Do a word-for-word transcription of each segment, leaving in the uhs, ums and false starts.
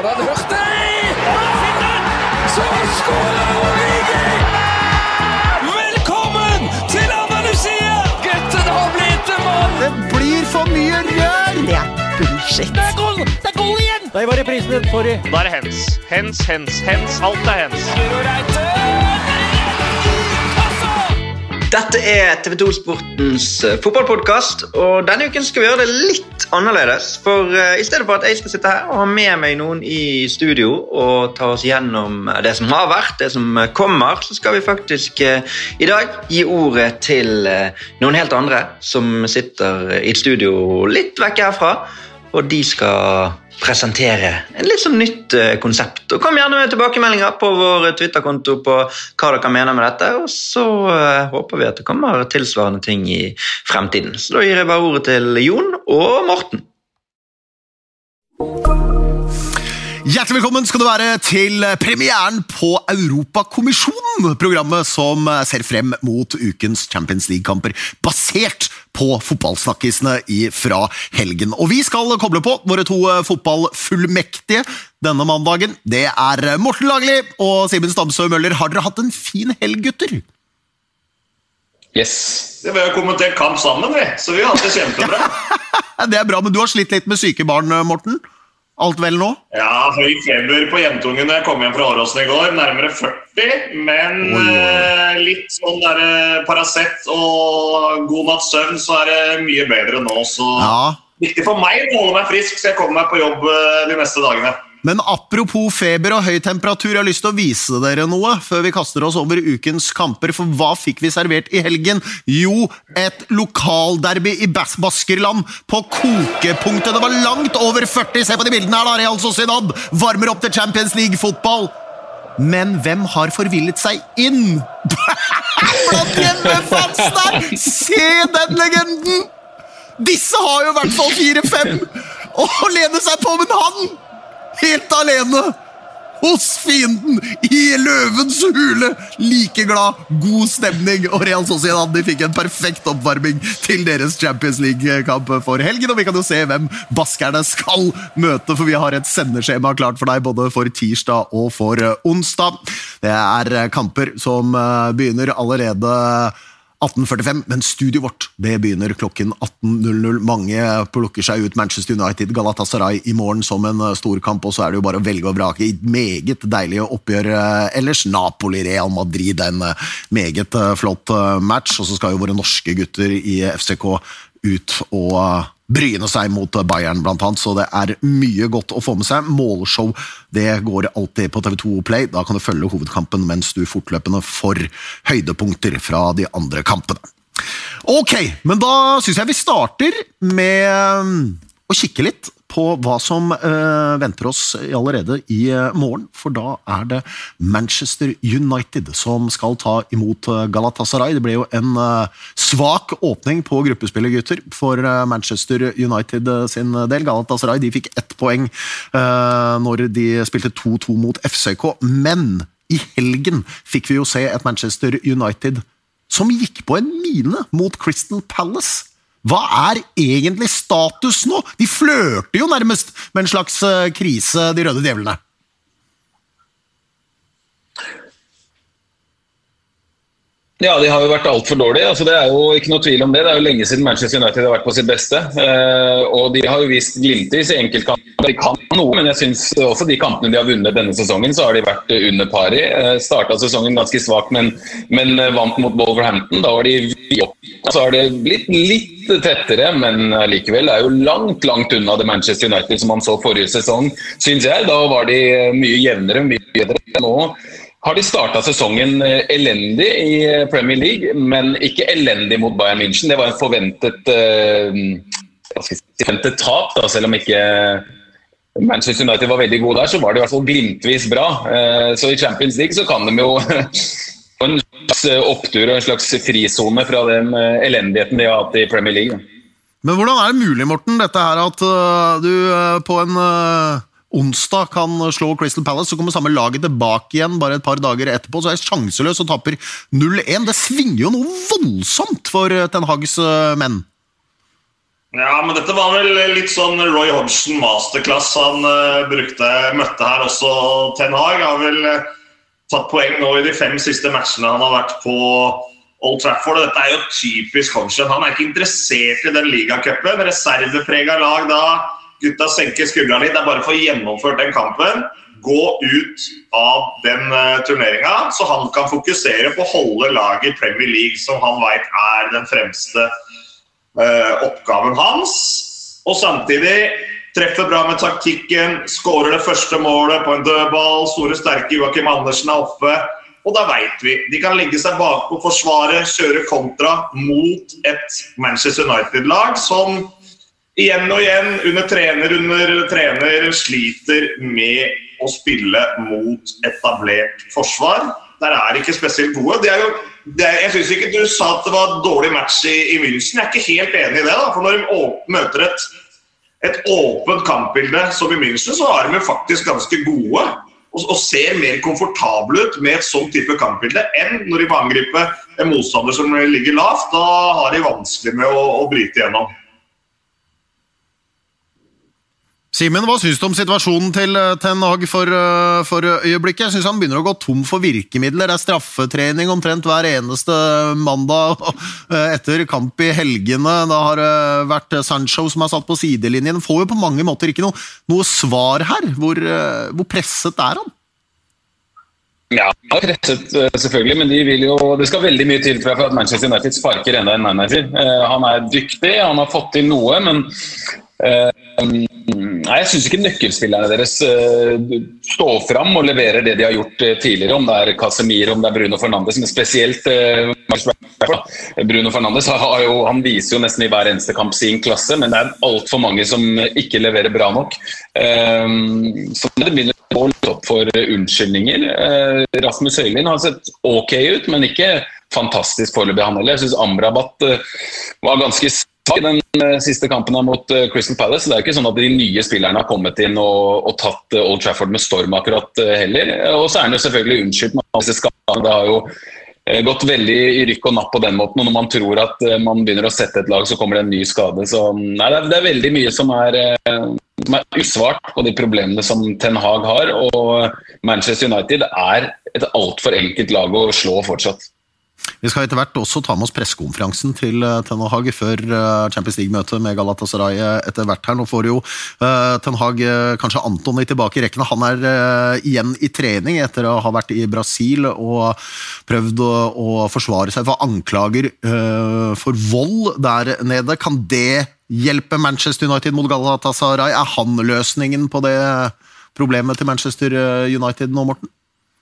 han hørt deg! Så skåler Origi! Velkommen til Andalusia! Gutten har blitt en mann! Det blir for mye rør! Det er bullshit. Det er goal! Det er goal igjen! Nei, var reprisen, sorry. Da er det hens. Hens, hens, hens. Alt er hens. Dette er T V to Sportens fotballpodcast, og denne uken skal vi gjøre det litt annerledes. For uh, i stedet for at jeg skal sitte her og ha med meg noen i studio og ta oss gjennom det som har vært, det som kommer, så skal vi faktisk uh, i dag gi ordet til uh, noen helt andre som sitter i et studio litt vekk herfra, og de skal presentere en litt sånn nytt uh, konsept. Og kom gjerne med tilbakemeldinger på vår Twitter-konto på hva dere mener med dette, og så uh, håper vi at det kommer tilsvarende ting i fremtiden. Så da gir jeg bare ordet til Jon og Morten. Hjertelig velkommen skal du være til premieren på Europakommisjonen, programmet som ser frem mot ukens Champions League-kamper, basert på fotballsnakkisene fra helgen. Og vi skal koble på våre to fotballfullmektige denne mandagen. Det er Morten Lagli og Simen Stamsø Møller. Har dere hatt en fin helg, gutter? Yes. Vi har kommentert kamp sammen, vi. Så vi har hatt det kjempebra. Det er bra, men du har slitt litt med syke barn, Morten? Alt vel nå? Ja, høy feber på jentungen da jeg kom hjem fra Åråsen i går, nærmere førti, men oi, oi. Eh, litt sånn der Paracet og god natts søvn, så er det mye bedre nå, så ja. Viktig for meg å holde meg frisk, så jeg kommer meg på jobb de neste dagene. Men apropos feber og høy temperatur, jeg har lyst til å vise dere noe før vi kaster oss over ukens kamper, for hva fikk vi servert i helgen? Jo, et lokalderby i Bas- Baskerland på kokepunktet. Det var langt over førti, se på de bildene her da, Real Sociedad varmer opp til Champions League-fotball. Men hvem har forvillet seg inn? Blant hjemmefans der! Se den legenden! Disse har jo i hvert fall fire fem og lener seg på, men han helt alene hos fienden i løvens hule, like glad, god stemning, og Real Sociedad de fikk en perfekt oppvarming til deres Champions League-kamp for helgen, og vi kan jo se hvem baskerne skal møte, for vi har et sendeskjema klart for deg både for tirsdag og for onsdag. Det er kamper som begynner allerede atten førtifem, men studiet vårt det begynner klokken atten null null. Mange plukker seg ut Manchester United, Galatasaray i morgen som en stor kamp, og så er det jo bare å velge og vrake i meget deilige oppgjør ellers. Napoli, Real Madrid, en meget flott match, og så skal jo våre norske gutter i F C K ut og bryne seg mot Bayern blant annet, så det er mye godt å få med seg. Målshow, det går alltid på T V to Play, da kan du følge hovedkampen mens du fortløpende får høydepunkter fra de andre kampene. Ok, men da synes jeg vi starter med å kikke litt på hva som uh, venter oss allerede i morgen, for da er det Manchester United som skal ta imot Galatasaray. Det ble jo en uh, svak åpning på gruppespillet, gutter, for uh, Manchester United sin del. Galatasaray, de fikk ett poeng uh, når de spilte to to mot F C K, men i helgen fikk vi jo se et Manchester United som gikk på en mine mot Crystal Palace. Hva er egentlig status nå? De flørter jo nærmest med en slags krise, de røde djevlene. Ja, de har jo vært alt for dårlige, altså det er jo ikke noe tvil om det. Det er jo lenge siden Manchester United har vært på sitt beste, eh, og de har jo vist glimtis i enkeltkamper. De kan noe, men jeg synes også de kampene de har vunnet denne sesongen, så har de vært under pari. Eh, startet sesongen ganske svak, men, men vant mot Wolverhampton. Da var de opp. Så har det blitt litt tettere, men likevel er jo langt, langt unna det Manchester United som man så forrige sesong, synes jeg. Da var de mye jevnere, mye bedre. Nå har de startet sesongen elendig i Premier League, men ikke elendig mot Bayern München. Det var en forventet, uh, hva skal jeg si, forventet tap, da, selv om ikke Manchester United var veldig god der, så var det i hvert fall glimtvis bra. Uh, så i Champions League så kan de jo få en slags opptur og en slags frizone fra den elendigheten de har hatt i Premier League. Men hvordan er det mulig, Morten, dette her at uh, du uh, på en... Uh onsdag kan slå Crystal Palace, så kommer samme laget tilbake igjen bare et par dager etterpå, så er jeg sjanseløs og tapper null én. Det svinger jo noe voldsomt for Ten Hags menn. Ja, men dette var vel litt sånn Roy Hodgson masterclass han uh, brukte, møtte her også. Ten Hag har vel uh, tatt poeng nå i de fem siste matchene han har vært på Old Trafford. Og dette er jo typisk Hodgson. Han er ikke interessert i den ligacupen. Reservepreget lag da. Gutta senker skuldra litt. Det er bare for å gjennomføre den kampen. Gå ut av den uh, turneringen, så han kan fokusere på å holde laget i Premier League, som han vet er den fremste Uh, oppgaven hans, og samtidig treffer bra med taktikken, skårer det første målet på en dødball, store sterke Joachim Andersen er oppe, og da vet vi, de kan legge seg bak på forsvaret, kjøre kontra mot et Manchester United-lag som igjen og igjen under trener, under trener sliter med å spille mot etablert forsvar. Der er ikke spesielt gode. Det er jo Det, jeg synes ikke du sa at det var et dårlig match i, i München. Jeg er ikke helt enig i det da, for når de åp- møter et, et åpent kampbilde som i München, så er de faktisk ganske gode og, og ser mer komfortable ut med et sånn type kampbilde enn når de må angripe en motstander som ligger lavt. Da har de vanskelig med å, å bryte igjennom. Simen, hva synes du om situasjonen til Ten Hag for, for øyeblikket? Jeg synes han begynner å gå tom for virkemidler. Det er straffetrening omtrent hver eneste mandag etter kamp i helgene. Det har vært Sancho som har satt på sidelinjen. Får jo på mange måter ikke noe, noe svar her. Hvor, hvor presset er han? Ja, han er presset selvfølgelig, men de vil jo, det skal veldig mye til for at Manchester United sparker enda en manager. Han er dyktig, han har fått til noe, men Nei, jeg synes ikke nøkkelspillerne deres uh, står frem og leverer det de har gjort uh, tidligere, om det er Casemiro, om det er Bruno Fernandes, men spesielt uh, Bruno Fernandes har jo, han viser jo nesten i hver eneste kamp sin klasse, men det er alt for mange som ikke leverer bra nok. Uh, så det begynner å gå litt opp for unnskyldninger. Uh, Rasmus Høylund har sett ok ut, men ikke fantastisk foreløpig han heller. Jeg synes Amrabat uh, var ganske i den siste kampen her mot Crystal Palace. Det er jo ikke sånn at de nye spillerne har kommet inn og, og tatt Old Trafford med storm akkurat heller. Og så er han jo selvfølgelig unnskyldt med disse skadene. Det har jo gått veldig i rykk og napp på den måten, og når man tror at man begynner å sette et lag, så kommer det en ny skade. Så nei, det er, det er veldig mye som er, som er usvart på de problemene som Ten Hag har, og Manchester United er et alt for enkelt lag å slå fortsatt. Vi skal etter hvert også ta med oss pressekonferansen til Ten Hag før Champions League-møtet med Galatasaray etter hvert her. Nå får jo uh, Ten Hag uh, kanskje Antony tilbake i rekkene. Han er uh, igjen i trening etter å ha vært i Brasil og prøvd å, å forsvare seg for anklager uh, for vold der nede. Kan det hjelpe Manchester United mot Galatasaray? Er han løsningen på det problemet til Manchester United nå, Morten?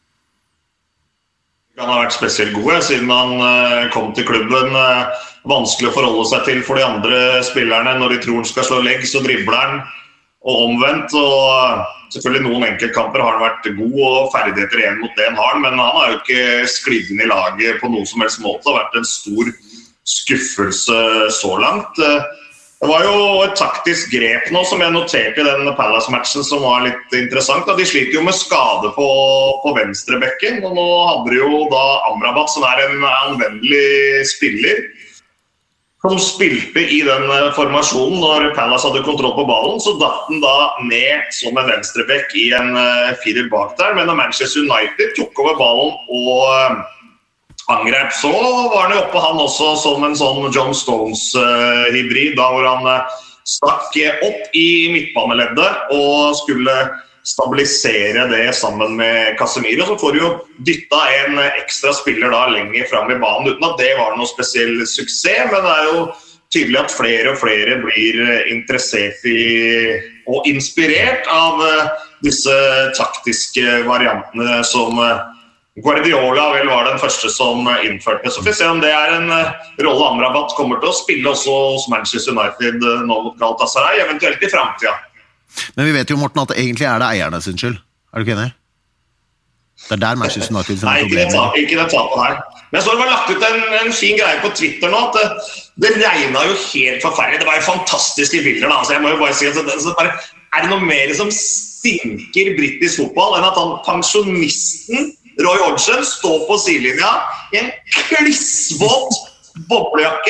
Han har vært spesielt gode, siden han kom til klubben. Vanskelig å forholde seg til for de andre spillerne. Når de tror han skal slå legg, så dribler han, og omvendt. Og selvfølgelig noen enkeltkamper har han vært god, og ferdigheter igjen mot det han har, men han har jo ikke sklidd inn i laget på noen som helst måte. Det har vært en stor skuffelse så langt. Det var jo et taktisk grep nå som jeg noterte i den Palace-matchen som var litt interessant. De sliter jo med skade på, på venstrebekken, og nå hadde de jo da Amrabat, som er en anvendelig spiller, som spilte i den formasjonen når Palace hadde kontroll på ballen, så datt den da ned som en venstrebekk i en firer bak der, men når Manchester United tok over ballen og angrep, så var han jo oppe han også som en sånn John Stones-hybrid, da hvor han stakk opp i midtbaneleddet og skulle stabilisere det sammen med Casemiro. Så får du jo dytta en ekstra spiller da lenger frem i banen, uten at det var noe spesiell suksess, men det er jo tydelig at flere og flere blir interessert i og inspirert av disse taktiske variantene som Guardiola vel var den første som innførte. Så får vi se om det er en rolle Amrabat kommer til å spille også hos Manchester United nå mot Galatasaray, eventuelt i fremtiden. Men vi vet jo, Morten, at det egentlig er det eierne sin skyld. Er du ikke enig? Det er der Manchester United sin Nei, ikke det, ikke det tapet her. Men så har det vært lagt ut en, en fin greie på Twitter nå, at det, det regnet jo helt forferdelig. Det var jo fantastiske bilder da, så jeg må jo bare si at det, så bare, er det noe mer som stinker britisk fotball enn at han pensjonisten Roy Hodgson står på sidelinja i en klissvåt boblejakke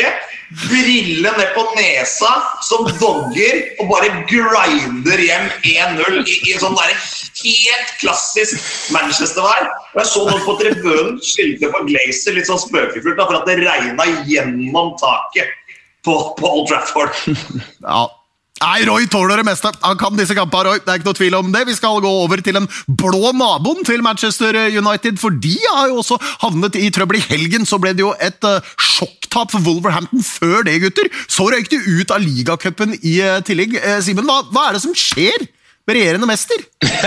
brille ned på nesa som dogger og bare grinder hjem en null i, i sånn der helt klassisk Manchester-vær. Og jeg så noen på tribunen skilte på Glazer litt sånn spøkefullt da, for at det regnet gjennom taket på, på Old Trafford. Ja. Nei, Roy tåler det meste. Han kan disse kampene, Roy. Det er ikke noe tvil om det. Vi skal gå over til den blå naboen til Manchester United, for de har jo også havnet i trøbbel. I helgen så ble det jo et uh, sjokktap for Wolverhampton før det, gutter. Så røyk de ut av ligacupen i uh, tillegg. Uh, Simen, hva, hva er det som skjer med regjerende mester?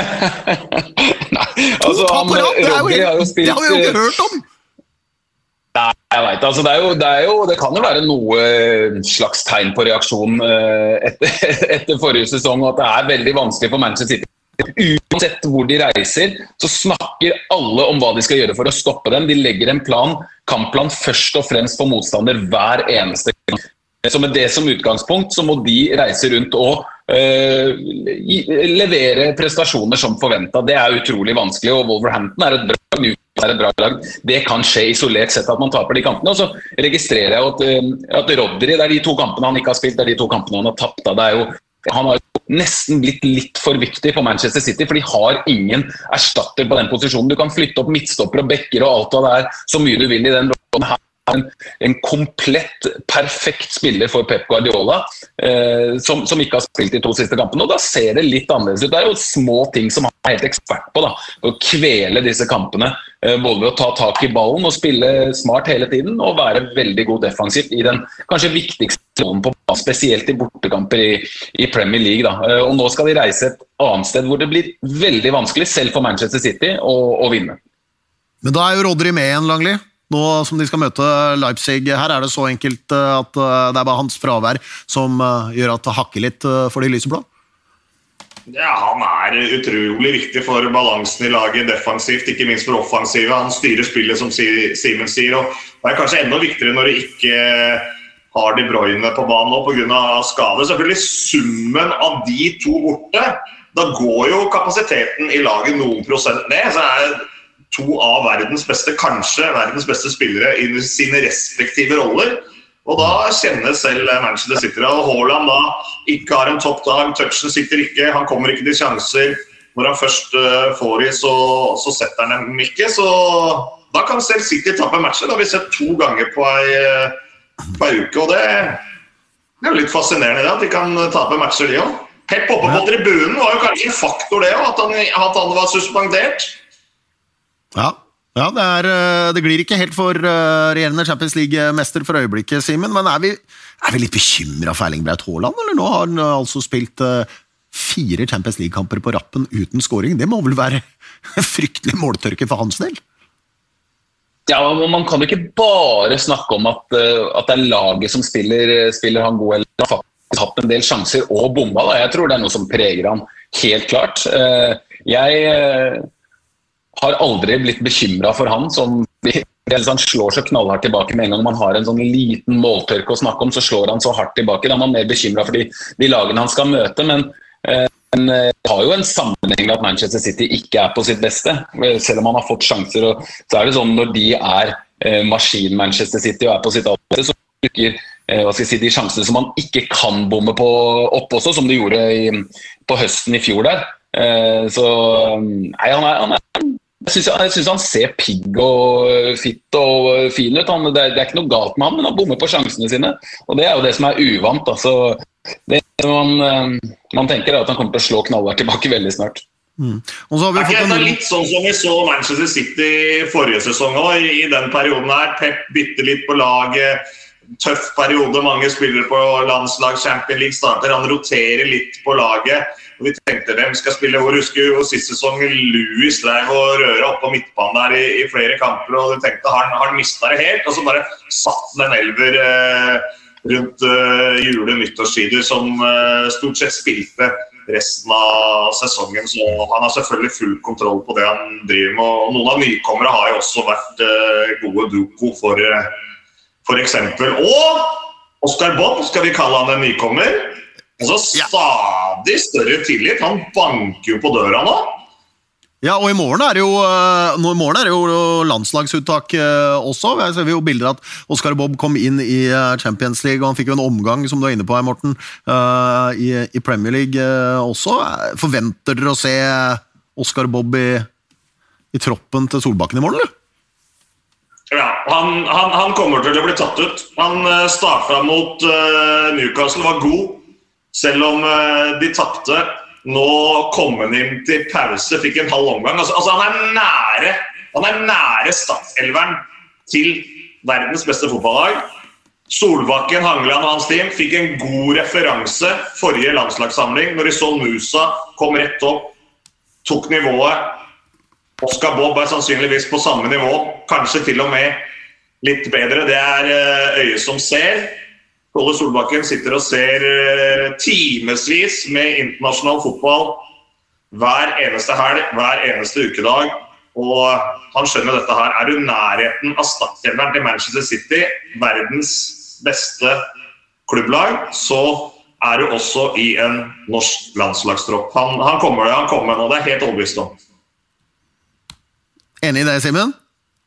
Nei, altså, to tap på rad, det, er jo helt, har jo spilt, det har vi jo ikke hørt om. Nei, jeg vet, altså det, er jo, det, er jo, det kan jo være noe slags tegn på reaksjon etter, etter forrige sesong, og at det er veldig vanskelig for Manchester City. Uansett hvor de reiser, så snakker alle om hva de skal gjøre for å stoppe dem. De legger en plan, kampplan først og fremst for motstander hver eneste gang. Så med det som utgangspunkt så må de reise rundt og uh, levere prestasjoner som forventet. Det er utrolig vanskelig, og Wolverhampton er et bra lag. Er et bra lag. Det kan skje isolert sett at man taper de kampene, og så registrerer jeg at, at Rodri, det er de to kampene han ikke har spilt, det er de to kampene han har tapt. Det er jo, han har jo nesten blitt litt for viktig for Manchester City, for de har ingen erstatter på den posisjonen. Du kan flytte opp midtstopper og bekker og alt av det er så mye du vil i den rollen her. En, en komplett, perfekt spiller for Pep Guardiola, eh, som, som ikke har spilt de to siste kampene, og da ser det litt annerledes ut. Det er jo små ting som han er helt ekspert på, da, å kvele disse kampene, eh, både ved å ta tak i ballen og spille smart hele tiden, og være veldig god defensivt i den kanskje viktigste rollen på banen, spesielt i bortekamper i, i Premier League. Da. Eh, og nå skal de reise et annet sted hvor det blir veldig vanskelig, selv for Manchester City, å, å vinne. Men da er jo Rodri med igjen, Langli. Nå som de skal møte Leipzig, her er det så enkelt at det er bare hans fravær som gjør at det hakker litt for de lyseblå. Ja, han er utrolig viktig for balansen i laget defensivt, ikke minst for offensivet. Han styrer spillet, som Simen sier, og det er kanskje enda viktigere når de ikke har De Bruyne på banen nå på grunn av skade. Selvfølgelig summen av de to borte, da går jo kapasiteten i laget noen prosent ned, så er det to av verdens beste, kanskje verdens beste spillere i sine respektive roller, og da kjenner selv Manchester City, og Haaland da ikke har en toppdag, touchen sitter ikke, han kommer ikke til sjanser, når han først uh, får i, så, så setter han dem ikke, så da kan selv City tappe matcher, det har vi sett to ganger på ei, på ei uke, og det, det er jo litt fascinerende det, at de kan tape matcher de også. Pep oppe på tribunen var jo kanskje en faktor det, at han, at han var suspendert. Ja, ja det, er, det glir ikke helt for uh, regjerende Champions League-mester for øyeblikket, Simen, men er vi, er vi litt bekymret for Erling Braut Haaland, eller nå har han uh, altså spilt uh, fire Champions League-kamper på rappen uten scoring? Det må vel være fryktelig måltørke for hans del? Ja, man kan jo ikke bare snakke om at, uh, at det er laget som spiller, spiller han god, eller har faktisk hatt en del sjanser og bomba. Da. Jeg tror det er noe som preger han helt klart. Uh, jeg... Uh, har aldri blitt bekymret for han, som han slår så knallhardt tilbake med en gang man har en sånn liten måltørke å snakke om, så slår han så hardt tilbake. Da er man mer bekymret for de, de lagene han skal møte, men eh, det har jo en sammenheng at Manchester City ikke er på sitt beste, selv om han har fått sjanser, og så er det sånn når de er eh, maskin Manchester City og er på sitt aller, så bruker eh, hva skal jeg si, de sjansene som man ikke kan bomme på opp også, som de gjorde i, på høsten i fjor der. Eh, så nei, han er, han er Jeg synes, jeg synes han ser pigg og fitt og fin ut. Han, det, er, det er ikke noe galt med han, men han bommer på sjansene sine. Og det er jo det som er uvant. Altså, det man, man tenker er at han kommer til å slå knallhardt tilbake veldig snart. Mm. Og så har vi fått en... Det er litt sånn som vi så Manchester City forrige sesong også. I den perioden her, Pep bytter litt på laget. Tøff periode, mange spillere på landslag, Champions League starter. Han roterer litt på laget. Og vi tenkte hvem skal spille hvor, husker jo sist sesong Louis drev og røre opp på midtbanen der i, i flere kamper, og du tenkte han, han mistet det helt, og så bare satt med en elver eh, rundt eh, jule nyttårssider som eh, stort sett spilte resten av sesongen, så han har selvfølgelig full kontroll på det han driver med, og noen av nykommere har jo også vært eh, gode Doko for, for eksempel, og Oscar Bobb, skal vi kalle han en nykommer. Altså stadig større tillit, han banker jo på døra nå. Ja, og i morgen er det jo, nå i morgen er det jo landslagsuttak også. Jeg ser vi jo bilder at Oscar Bob kom inn i Champions League, og han fikk jo en omgang, som du er inne på her, Morten, i, i Premier League også. Forventer dere å se Oscar Bob i, i troppen til Solbakken i morgen, eller? Ja, han, han, han kommer til å bli tatt ut. Han startet mot uh, Newcastle, var god, selv om uh, de tappte. Nå kom han inn til pause, fikk en halv omgang. Altså, altså han er nære, han er nære startelveren til verdens beste fotballag. Solbakken, Hangeland og hans team fikk en god referanse forrige landslagssamling, når de så Musa kom rett opp, tok nivået. Oscar Bob er sannsynligvis på samme nivå, kanskje til og med litt bedre. Det er øyet som ser. Ole Solbakken sitter og ser timesvis med internasjonal fotball hver eneste helg, hver eneste ukedag, og han skjønner dette her. Er du nærheten av startelveren til Manchester City, verdens beste klubblag, så er du også i en norsk landslagstropp. Han, han kommer det, han kommer nå, det er helt overbevist om. Enig i det, Simen?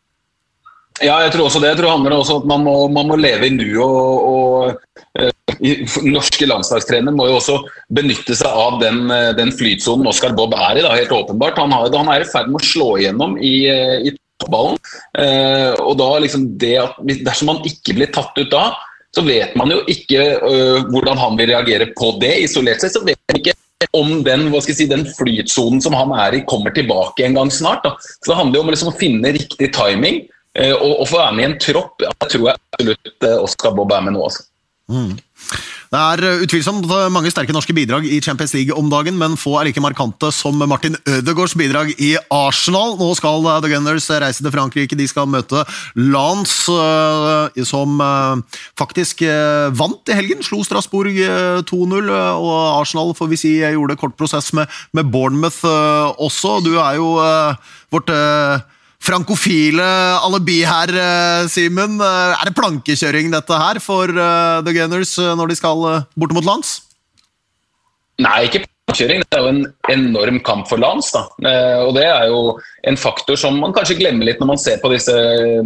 Ja, jeg tror også det. Jeg tror det handler også om at man må, man må leve i nu, og, og eh, norske landslagstrener må jo også benytte seg av den, den flytsonen Oscar Bob er i, da, helt åpenbart. Han, har, han er i ferd med å slå igjennom i, i toppballen, eh, og da liksom det at dersom han ikke blir tatt ut da, så vet man jo ikke uh, hvordan han vil reagere på det. Isolert seg så vet man ikke om den, hva skal jeg si, den flytsonen som han er i kommer tilbake en gang snart. Da. Så det handler jo om liksom å finne riktig timing, og, og få være med i en tropp. Ja, jeg tror jeg absolutt Oscar Bob er med nå også. Mm. Det er utvilsomt mange sterke norske bidrag i Champions League om dagen, men få er like markante som Martin Ødegaards bidrag i Arsenal. Nå skal The Gunners reise til Frankrike. De skal møte Lens, som faktisk vant i helgen, slo Strasbourg to null, og Arsenal, får vi si, gjorde kort prosess med, med Bournemouth også. Du er jo vårt frankofile alibi her, Simen. Er det plankekjøring dette her for The Gunners når de skal bort mot Lens? Nei, ikke plankekjøring. Det er jo en enorm kamp for Lens, da. Og det er jo en faktor som man kanskje glemmer litt når man ser på disse,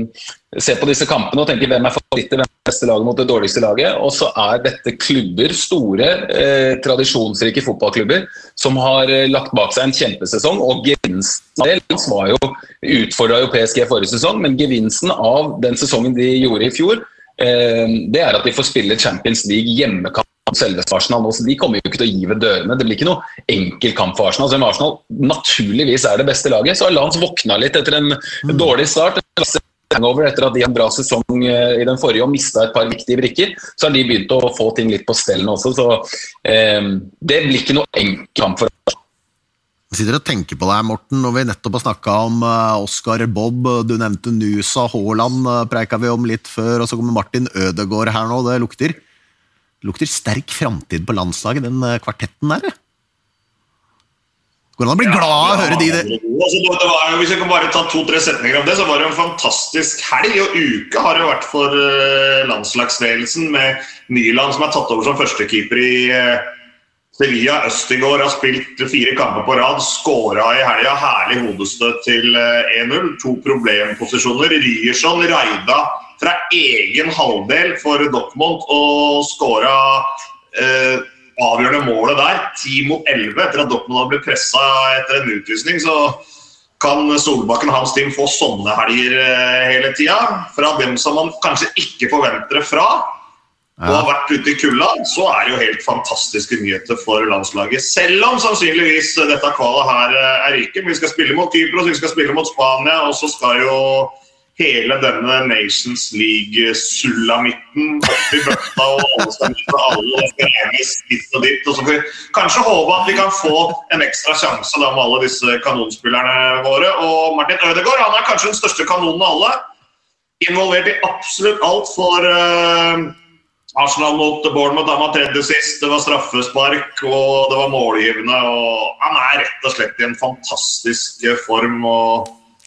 ser på disse kampene og tenker hvem er favoritter, hvem er det beste laget mot det dårligste laget. Og så er dette klubber, store, eh, tradisjonsrike fotballklubber, som har lagt bak seg en kjempesesong, og gevinsten av det var jo utfordret jo P S G forrige sesong, men gevinsten av den sesongen de gjorde i fjor, eh, det er at de får spille Champions League hjemmekamp selveste Arsenal nå, så de kommer jo ikke til å gi ved dørene. Det blir ikke noe enkel kamp for Arsenal, selv om Arsenal naturligvis er det beste laget. Så har Lens våknet litt etter en mm. dårlig start, hangover etter at de har en bra sesong i den forrige og mistet et par viktige brikker, så har de begynt å få ting litt på stellen også, så eh, det blir ikke noe enkel kamp for Arsenal. Jeg sitter og tenker på deg, Morten, når vi nettopp har snakket om Oscar Bob, du nevnte Nusa, Haaland preika vi om litt før, og så kommer Martin Ødegaard her nå, det lukter, lukter sterk fremtid på landslaget, den kvartetten der. Går det an å bli glad å høre de det? Altså, det var, hvis jeg kan bare ta to-tre setninger om det, så var det en fantastisk helg og uke har det vært for landslagsledelsen med Nyland som er tatt over som førstekeeper i Sevilla. Østigård har spilt fire kamper på rad, skåret i helga, herlig hodestøt til en null, to problemposisjoner. Ryerson raida fra egen halvdel for Dortmund og skåret eh, avgjørende målet der, ti mot elleve, etter at Dortmund hadde blitt presset etter en utvisning, så kan Solbakken og hans team få sånne helger hele tiden. Fra dem som man kanskje ikke forventer det fra, og har vært ute i kulda, så er det jo helt fantastiske nyheter for landslaget. Selv om sannsynligvis dette kvalet her er ryken. Vi skal spille mot Kypros, vi skal spille mot Spania, og så skal jo hele denne Nations League-sulamitten opp i bøtta, og alle skal møte alle, og skal regnes ditt og ditt. Og så får vi kanskje håpe at vi kan få en ekstra sjanse da med alle disse kanonspillerne våre. Og Martin Ødegaard, han er kanskje den største kanonen av alle. Involvert i absolutt alt for uh, Arsenal mot Bournemouth. Han var tredje sist, det var straffespark, og det var målgivende. Og han er rett og slett i en fantastisk form, og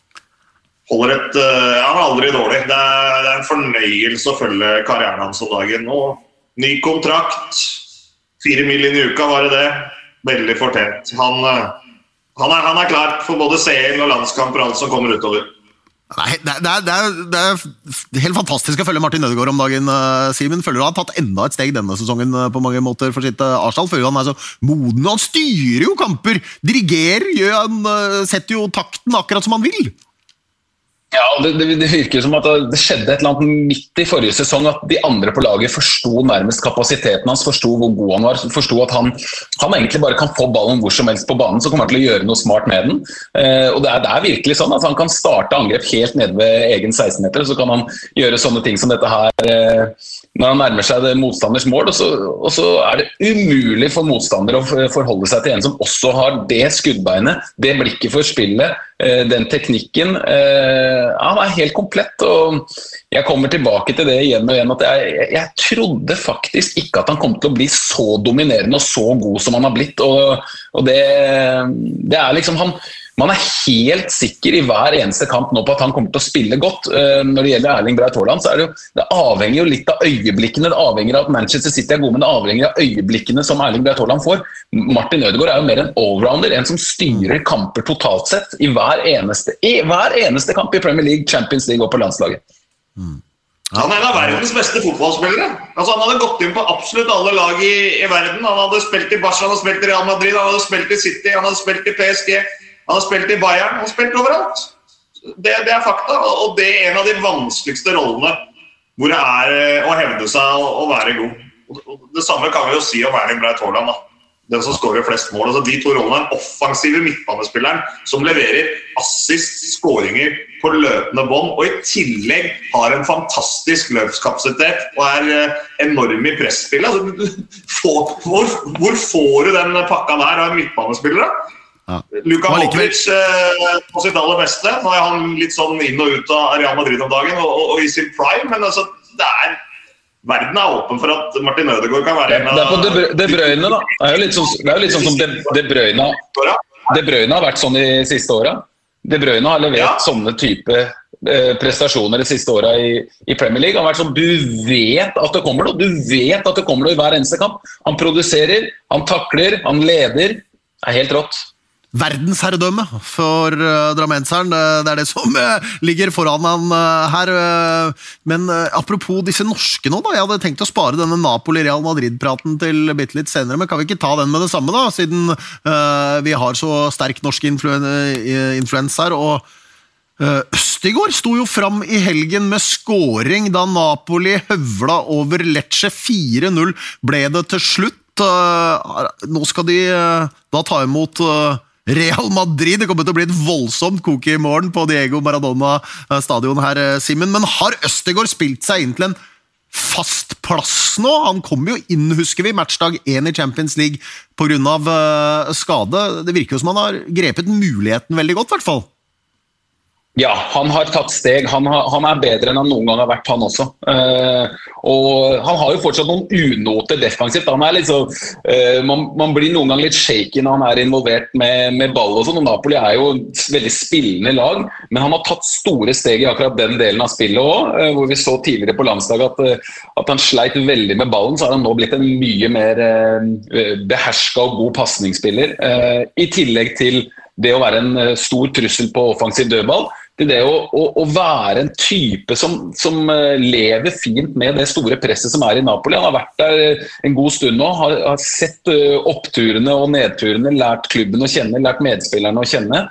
holder et, uh, han er aldri dårlig. Det er, det er en fornøyelse å følge karrieren hans om dagen. Og ny kontrakt, fire mil inn i uka var det det. Veldig fortjent. Han uh, Han er, han er klar for både C L og landskamper og alt som kommer utover. Nei, det, er, det, er, det er helt fantastisk å følge Martin Ødegaard om dagen, Simen. Føler du han har tatt enda et steg denne sesongen på mange måter for sitt Arsenal? Føler du han er så moden? Han styrer jo kamper, dirigerer, gjør, han setter jo takten akkurat som han vil. Ja, det, det, det virker som at det skjedde et eller annet midt i forrige sesong, at de andre på laget forstod nærmest kapasiteten hans, forstod hvor god han var, forstod at han, han egentlig bare kan få ballen hvor som helst på banen, så kommer han til å gjøre noe smart med den. Eh, og det er, det er virkelig sånn at han kan starte angrep helt nede ved egen seksten meter, så kan han gjøre sånne ting som dette her eh, når han nærmer seg det motstanders mål, og så, og så er det umulig for motstander å forholde seg til en som også har det skuddbeinet, det blikket for spillet, den teknikken. Han er helt komplett, og jeg kommer tilbake til det igjen og igjen, at jeg, jeg trodde faktisk ikke at han kom til å bli så dominerende og så god som han har blitt, og, og det, det er liksom han man er helt sikker i hver eneste kamp nå på at han kommer til å spille godt. Når det gjelder Erling Braut Haaland, så er det jo, det avhenger jo litt av øyeblikkene, det avhenger av at Manchester City er god, men det avhenger av øyeblikkene som Erling Braut Haaland får. Martin Ødegaard er jo mer en allrounder, en som styrer kamper totalt sett i hver eneste, i hver eneste kamp i Premier League, Champions League og på landslaget. Mm. Han er en av verdens beste fotballspillere. Altså, han hadde gått inn på absolutt alle lag i, i verden. Han hadde spilt i Barca, han hadde spilt i Real Madrid, han hadde spilt i City, han hadde spilt i P S G. Han har spilt i Bayern, han har spilt overalt. Det, det er fakta, og det er en av de vanskeligste rollene hvor det er å hevde seg og, og være god. Og det samme kan vi jo si om Erling Braut Haaland, da. Den som skårer flest mål. Altså, de to rollene er den offensive midtbanespilleren som leverer assist, skåringer på løpende bånd, og i tillegg har en fantastisk løpskapasitet og er enorm i presspillet. Altså, hvor, hvor får du den pakka der av en midtbanespiller, da? Ja. Luka Modric eh, på sitt aller beste. Nå er han litt sånn inn og ut av Real Madrid om dagen og, og, og i sin prime, men altså, det er verden er åpen for at Martin Ødegaard kan være en av... Det er på De, De Bruyne, da. Det er jo litt, sånn, det er jo litt sånn som De, De, Bruyne, De Bruyne har vært sånn de siste årene. De Bruyne har levert ja. sånne type eh, prestasjoner de siste årene i, i Premier League. Han har vært sånn, du vet at det kommer noe, du vet at det kommer noe i hver eneste kamp. Han produserer, han takler, han leder. Det er helt rått. Verdensherredømme for uh, drammenseren, uh, det er det som uh, ligger foran han uh, her, uh, men uh, apropos disse norske nå da, jeg hadde tenkt å spare denne Napoli-Real Madrid-praten til bitte litt senere, men kan vi ikke ta den med det samme da, siden uh, vi har så sterk norsk influen influens her, og uh, Østigård sto jo fram i helgen med scoring da Napoli høvla over Lecce. Fire null ble det til slutt. Uh, nå skal de uh, da ta imot uh, Real Madrid. Det kommer til å bli et voldsomt kok i morgen på Diego Maradona stadion her, Simen. Men har Østigård spilt seg inn til en fast plass nå? Han kom jo inn, husker vi, matchdag én i Champions League på grunn av uh, skade. Det virker jo som han har grepet muligheten veldig godt, i hvert fall. Ja, han har tatt steg. Han, har, han er bedre enn han noen gang har vært, han også. Uh, og han har jo fortsatt noen unoter defensivt. Han er litt så, uh, man, man blir noen gang litt shaky når han er involvert med, med ball og sånn. Og Napoli er jo et veldig spillende lag, men han har tatt store steg i akkurat den delen av spillet også. Uh, hvor vi så tidligere på landslaget at, uh, at han sleit veldig med ballen, så har han nå blitt en mye mer uh, behersket og god passningsspiller. Uh, I tillegg til det å være en stor trussel på offensiv dødball, til det å, å, å være en type som, som lever fint med det store presset som er i Napoli. Han har vært der en god stund nå, har, har sett oppturene og nedturene, lært klubben å kjenne, lært medspillerne å kjenne.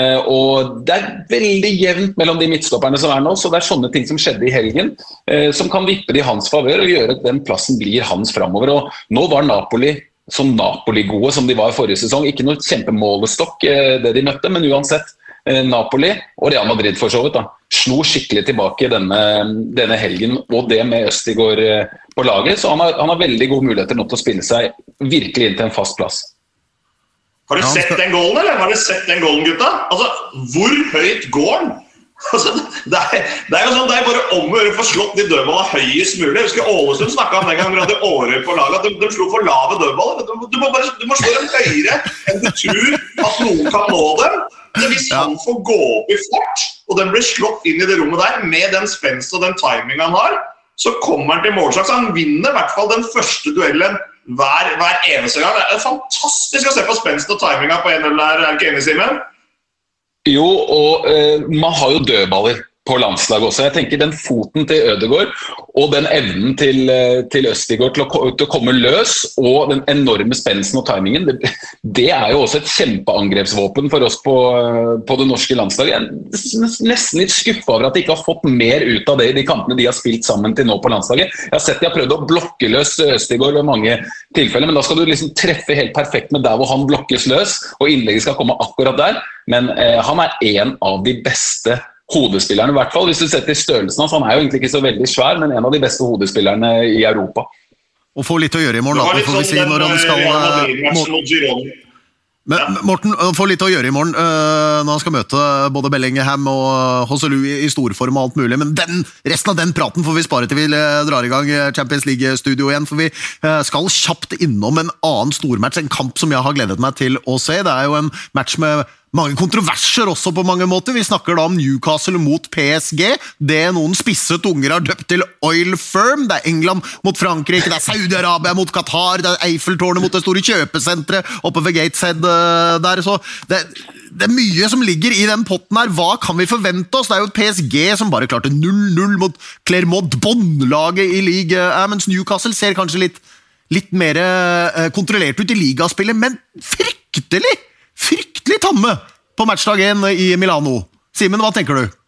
Og det er veldig jevnt mellom de midtstopperne som er nå, så det er sånne ting som skjedde i helgen, som kan vippe det i hans favør og gjøre at den plassen blir hans fremover. Og nå var Napoli som Napoli-gode som de var i forrige sesong. Ikke noe kjempemålestokk det de møtte, men uansett Napoli og Real Madrid for så vidt da, slo skikkelig tilbake denne, denne helgen, og det med Østigård på laget, så han har, han har veldig gode muligheter nå til å spille seg virkelig inn til en fast plass. Har du sett den gålen, eller? Har du sett den gålen, gutta? Altså, hvor høyt går den? Altså, det, er, det er jo sånn, det er bare om å få slått de dødballene høyest mulig. Jeg husker Ålesund snakket om den gangen vi hadde Årøy på laget, at de, de slo for lave dødballer. Du, du, må bare, du må slå dem høyere enn du tror at noen kan nå dem. Så hvis han får gå opp i fart, og den blir slått inn i det rommet der, med den spenst og den timing han har, så kommer han til målsaks. Han vinner i hvert fall den første duellen hver, hver eneste gang. Det er fantastisk å se på spensten og timingen på en null der, er du ikke enig, Simen? Jo, og uh, man har jo dødballer på landslaget også. Jeg tenker den foten til Ødegaard og den evnen til, til Østigård til å, til å komme løs og den enorme spensten og timingen, det, det er jo også et kjempeangrepsvåpen for oss på, på det norske landslaget. Jeg er nesten litt skuffet over at de ikke har fått mer ut av det i de kampene de har spilt sammen til nå på landslaget. Jeg har sett de har prøvd å blokke løs Østigård i mange tilfeller, men da skal du liksom treffe helt perfekt med der hvor han blokkes løs, og innlegget skal komme akkurat der. Men eh, han er en av de beste hodespillerne, i hvert fall hvis du setter størrelsen hans. Han er jo egentlig ikke så veldig svær, men en av de beste hodespillerne i Europa. Og får litt å gjøre i morgen, da, får vi si når han skal... Men Morten, får litt å gjøre i morgen uh, når han skal møte både Bellingham og Joselu i storform og alt mulig, men den, resten av den praten får vi spare til vi drar i gang Champions League-studio igjen, for vi uh, skal kjapt innom en annen stormatch, en kamp som jeg har gledet meg til å se. Det er jo en match med mange kontroverser også på mange måter. Vi snakker da om Newcastle mot P S G, det noen spisse tunger har døpt til Oil Firm. Det er England mot Frankrike, det er Saudi-Arabia mot Qatar, det er Eiffeltårnet mot det store kjøpesentret oppe ved Gateshead der. Så det, det er mye som ligger i den potten her. Hva kan vi forvente oss? Det er jo P S G som bare klarte null null mot Clermont, båndlaget i liga, mens Newcastle ser kanskje litt, litt mer kontrollert ut i ligaspillet, men fryktelig fryktelig tamme på matchdag én i Milano. Simen, hva tenker du?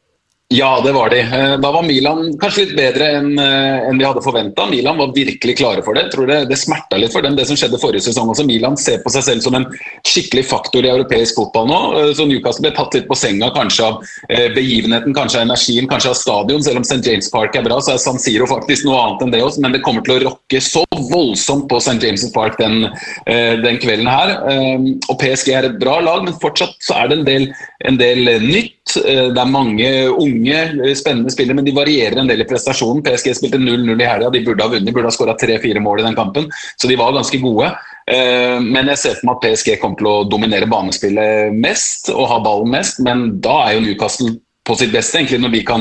Ja, det var de. Da var Milan kanskje litt bedre enn, enn vi hadde forventet. Milan var virkelig klare for det. Jeg tror det, det smertet litt for dem, det som skjedde forrige sesong. Også Milan ser på seg selv som en skikkelig faktor i europeisk fotball nå. Så Newcastle ble tatt litt på senga, kanskje av begivenheten, kanskje av energien, kanskje av stadion. Selv om Saint James Park er bra, så er San Siro faktisk noe annet enn det også. Men det kommer til å rokke så voldsomt på Saint James Park den, den kvelden her. Og P S G er et bra lag, men fortsatt så er det en del, en del nytt. Det er mange unge, spennende spillere, men de varierer en del i prestasjonen. P S G spilte null null i helga, de burde ha vunnet, de burde ha skåret tre fire mål i den kampen, så de var ganske gode. Men jeg ser for meg at P S G kommer til å dominere banespillet mest, og ha ballen mest, men da er jo Newcastle på sitt beste, egentlig, når vi kan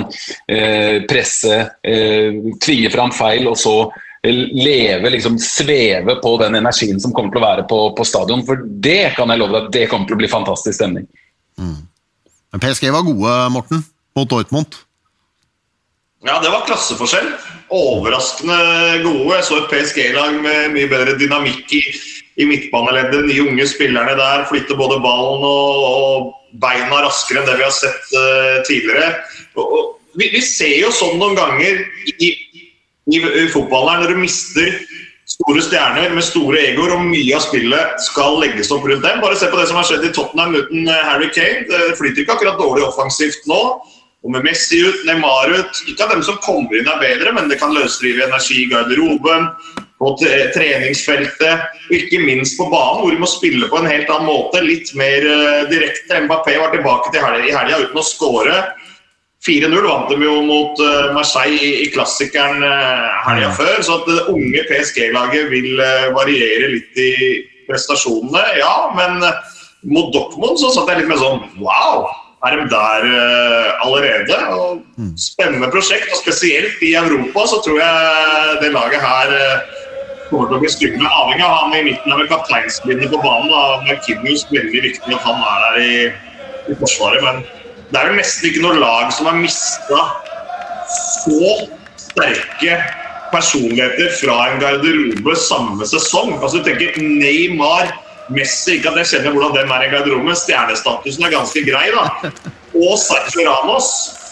presse, tvinge fram feil, og så leve, liksom sveve på den energien som kommer til å være på, på stadion, for det kan jeg love deg at det kommer til å bli fantastisk stemning. Mm. Men P S G var gode, Morten, mot Dortmund. Ja, det var klasseforskjell. Overraskende gode. Jeg så et P S G-lag med mye bedre dynamikk i, i midtbaneleddet. De unge spillerne der flytter både ballen og, og beina raskere enn det vi har sett uh, tidligere. Og, og, vi, vi ser jo sånn noen ganger i, i, i fotballen når du mister store stjerner med store egoer, og mye av spillet skal legges opp rundt dem. Bare se på det som har skjedd i Tottenham uten Harry Kane. Det flyter ikke akkurat dårlig offensivt nå. Og med Messi ut, Neymar ut. Ikke av dem som kommer inn er bedre, men det kan løsdrive energi i garderoben, på treningsfeltet, og ikke minst på banen, hvor de må spille på en helt annen måte. Litt mer direkte. Mbappé var tilbake til helga, i helga uten å score. fire null vant de jo mot Marseille i, i klassikeren helga før, så at det unge P S G-laget vil variere litt i prestasjonene, ja, men mot Dortmund så satt jeg litt med sånn, wow, er de der allerede? Og spennende prosjekt, og spesielt i Europa så tror jeg det laget her kommer til å bli styggende avhengig av han i midten av kapteinslinjen på banen, og Marquinhos veldig viktig at han er der i, i forsvaret, men det er jo nesten ikke noe lag som har mistet så sterke personligheter fra en garderobe samme sesong. Altså du tenker Neymar, Messi, ikke at jeg kjenner hvordan dem er i garderoben, men stjernestatusen er ganske grei da. Og Sergio Ramos,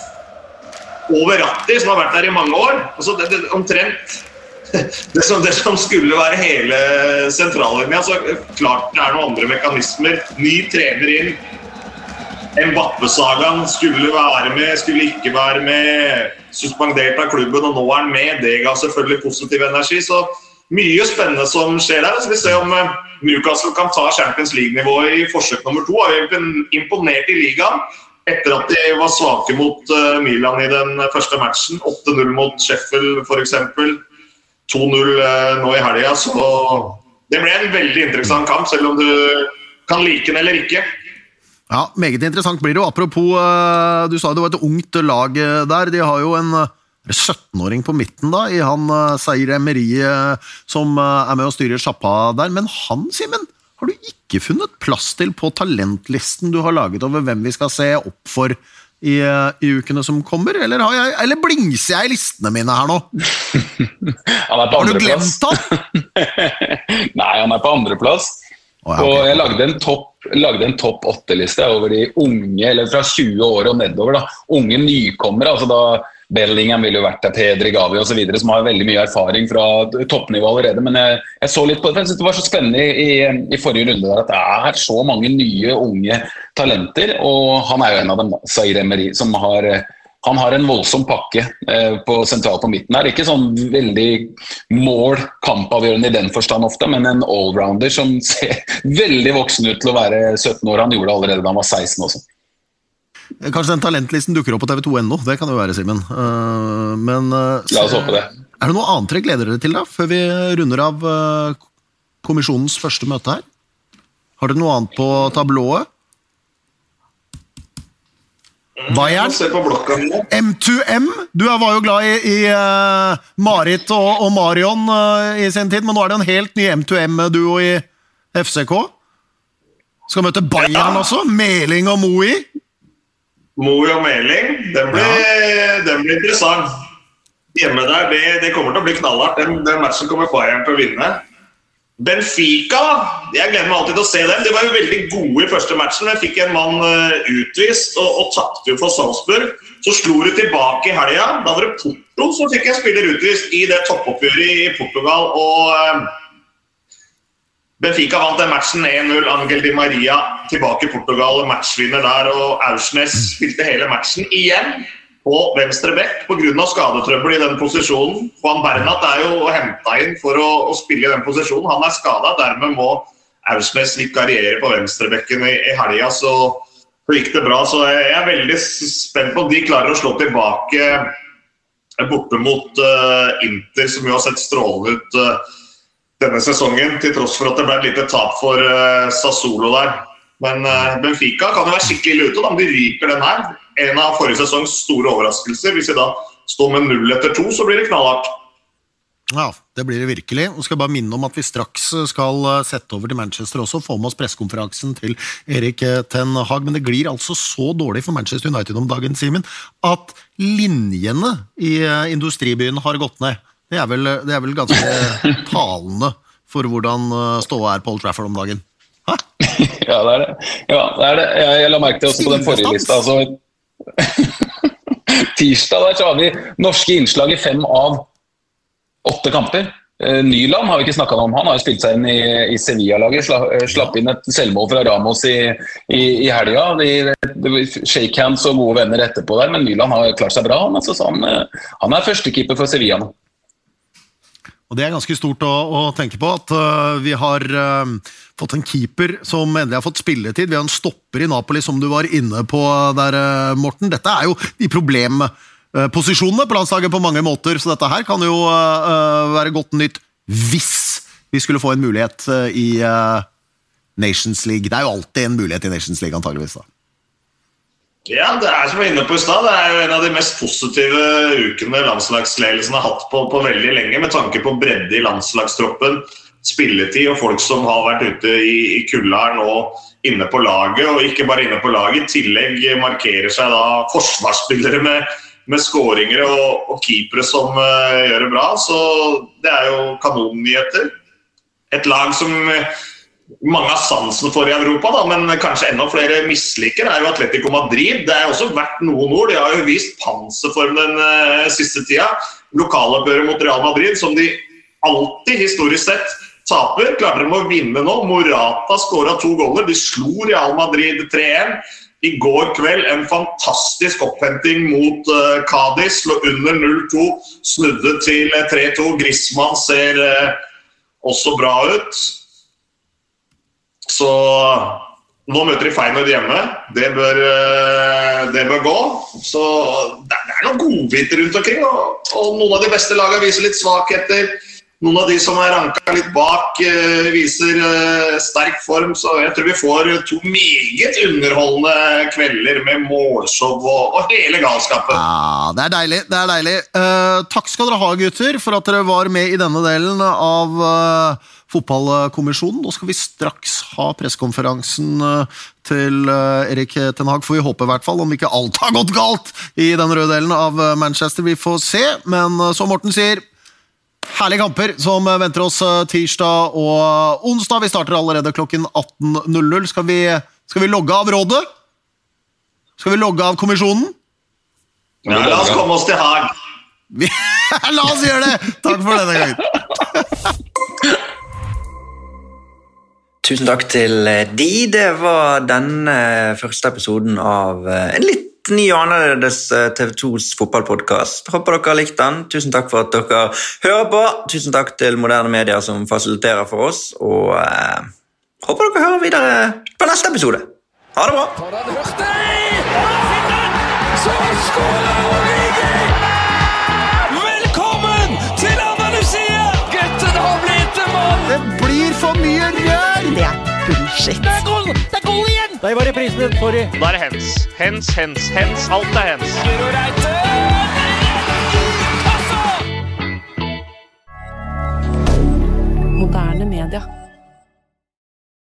og Verratti som har vært der i mange år. Altså det, det omtrent det som, det som skulle være hele sentrallinjen. Altså klart det er noen andre mekanismer. Ny trener inn. Mbappé-sagaen skulle være med, skulle ikke være med, suspendert av klubben, og nå er han med. Det ga selvfølgelig positiv energi, så mye spennende som skjer der. Så vi ser om Newcastle kan ta Champions League-nivået i forsøk nummer to. Har vi imponert i ligaen etter at de var svake mot Milan i den første matchen. åtte null mot Sheffield for eksempel, to null nå i helga, så det ble en veldig interessant kamp, selv om du kan like den eller ikke. Ja, meget interessant blir det jo. Apropos, du sa det var et ungt lag der. De har jo en sytten-åring på midten da, i han uh, Zaire Emery uh, som uh, er med og styrer sjappa der, men han, Simen, har du ikke funnet plass til på talentlisten du har laget over hvem vi skal se opp for i, uh, i ukene som kommer, eller, har jeg, eller blingser jeg i listene mine her nå? Han er på har du andre glemt plass. han? Nei, han er på andre plass. Oh, ja, okay. Og jeg lagde en topp lagde en topp åtte-liste over de unge, eller fra tjue år og nedover, da. Unge nykommere, altså da Bellingham ville jo vært der, Pedri, Gavi og så videre, som har veldig mye erfaring fra toppnivå allerede, men jeg, jeg så litt på det, jeg synes det var så spennende i, i forrige runde der, at det er så mange nye unge talenter, og han er jo en av dem, Zaire Emery, som har han har en voldsom pakke eh, på sentralt på midten her. Ikke sånn veldig mål kampavgjørende i den forstand ofte, men en allrounder som ser veldig voksen ut til å være sytten år. Han gjorde det allerede da han var seksten også. Kanskje den talentlisten dukker opp på T V to ennå, det kan jo være, Simen. Uh, men uh, La oss håpe det. Er det noe annet dere gleder dere til da, før vi runder av uh, kommisjonens første møte her? Har dere noe annet på tablået? Bayern, M to M. Du var jo glad i, i uh, Marit og, og Marion uh, i sin tid, men nå er det en helt ny M to M-duo i F C K. Skal møte Bayern ja. Også, Meling og Moi. Moi og Meling, den blir, ja. den blir interessant. Hjemme der, det, det kommer til å bli knallhardt. Den, den matchen kommer Bayern til å vinne. Benfica, jeg gleder meg alltid til å se dem. De var jo veldig gode i første matchen, men fikk en mann uh, utvist og, og tappte jo for Salzburg. Så slo de tilbake i helga. Da var det Porto som fikk en spiller utvist i det toppoppgjøret i Portugal. Og uh, Benfica vant den matchen en null. Angel Di Maria tilbake i Portugal, matchvinner der. Og Aursnes spilte hele matchen igjen på venstre bekk på grunn av skadetrøbbel i den posisjonen. Juan Bernat er jo hentet inn for å, å spille i den posisjonen. Han er skadet, dermed må Aursnes vikariere på venstre bekken i, i helga, så, så gikk det bra. Så jeg er veldig spent på om de klarer å slå tilbake borte mot uh, Inter, som jo har sett strålende ut uh, denne sesongen, til tross for at det ble et lite tap for uh, Sassuolo der. Men uh, Benfica kan jo være skikkelig ute, da, om de ryker den her. En av forrige sesongs store overraskelser. Hvis vi da står med null etter to, så blir det knallhardt. Ja, det blir det virkelig. Og skal bare minne om at vi straks skal sette over til Manchester også, få med oss presskonferansen til Erik Ten Hag, men det glir altså så dårlig for Manchester United om dagen, Simen, at linjene i industribyen har gått ned. Det er vel, det er vel ganske talende for hvordan ståa er på Old Trafford om dagen. Hæ? Ja, det er det. Ja, det er det. Jeg, jeg la merke til også på den forrige lista, altså tirsdag der så har vi norske innslag i fem av åtte kamper. Nyland har vi ikke snakket om, han har jo spilt seg inn i, i Sevilla-laget, slapp inn et selvmål fra Ramos i, i, i helga. De, de shake hands og gode venner etterpå der, men Nyland har klart seg bra, han, altså, så han, han er førstekeeper for Sevilla nå. Og det er ganske stort å, å tenke på at uh, vi har uh, fått en keeper som endelig har fått spilletid. Vi har en stopper i Napoli som du var inne på der, uh, Morten. Dette er jo de problemposisjonene på landslaget på mange måter, så dette her kan jo uh, være godt nytt hvis vi skulle få en mulighet uh, i uh, Nations League. Det er jo alltid en mulighet i Nations League antageligvis da. Ja, det er som jeg er inne på i sted. Det er jo en av de mest positive ukene landslagsledelsen har hatt på, på veldig lenge, med tanke på bredde i landslagstroppen, spilletid og folk som har vært ute i, i kulleren og inne på laget, og ikke bare inne på laget. I tillegg markerer seg da forsvarsspillere med, med skåringer og, og keepere som uh, gjør det bra, så det er jo kanonnyheter. Et lag som mange har sansen for i Europa, da, men kanskje enda flere misliker, er jo Atletico Madrid. Det er også vært noen ord. De har jo vist panserform den uh, siste tida. Lokaloppgjøret mot Real Madrid, som de alltid historisk sett taper. Klarte de å vinne nå. Morata skåret to goller. De slo Real Madrid tre en. I går kveld en fantastisk opphenting mot uh, Cadiz. Lå under null to, snudde til tre to. Griezmann ser uh, også bra ut. Så nå møter de Feyenoord hjemme. Det bør, det bør gå. Så det er noen godbiter rundt omkring, og, og noen av de beste lagene viser litt svakheter. noen av de som er ranket litt bak, uh, viser uh, sterk form, så jeg tror vi får to meget underholdende kvelder med målshow og, og hele galskapen. Ja, det er deilig, det er deilig. Uh, takk skal dere ha, gutter, for at dere var med i denne delen av uh, fotballkommisjonen. Nå skal vi straks ha pressekonferansen uh, til uh, Erik Ten Hag, for vi håper i hvert fall, om ikke alt har gått galt i den røde delen av uh, Manchester. Vi får se, men uh, som Morten sier, herlige kamper som venter oss tirsdag og onsdag. Vi starter allerede klokken atten null null. Skal vi, skal vi logge av rådet? Skal vi logge av kommisjonen? Ja, la oss komme oss til Hag. Vi, la oss gjøre det! Takk for denne gangen. Tusen takk til de. Det var den første episoden av en litt ny og annerledes T V to's fotballpodcast. Håper dere har likt den. Tusen takk for at dere hører på. Tusen takk til Moderne Media som fasiliterer for oss, og eh, håper dere hører videre på neste episode. Ha det bra! Så skåler Origi! Velkommen til Andalusia! Gutten har blitt en mann! Det blir for mye rør! Det er bullshit. Det er goal! Det er goal igjen! Der var reprisen, sorry. Da er det hens. Hens, hens, hens. Alt er hens. Giro Reite! Moderne media.